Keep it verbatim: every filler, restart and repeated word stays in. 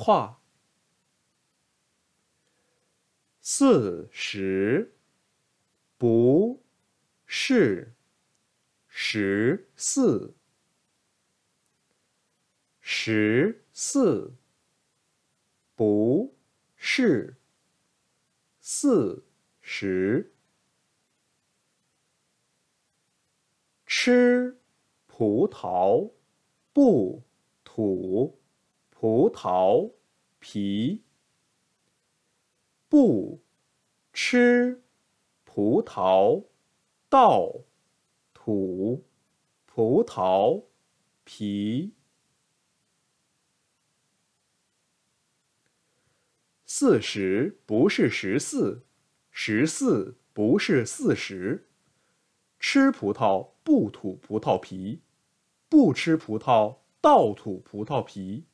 话。四十，不是十四，十四，不是四十。吃葡萄不吐葡萄皮，不吃葡萄倒吐葡萄皮。四十不是十四，十四不是四十。吃葡萄不吐葡萄皮，不吃葡萄倒吐葡萄皮。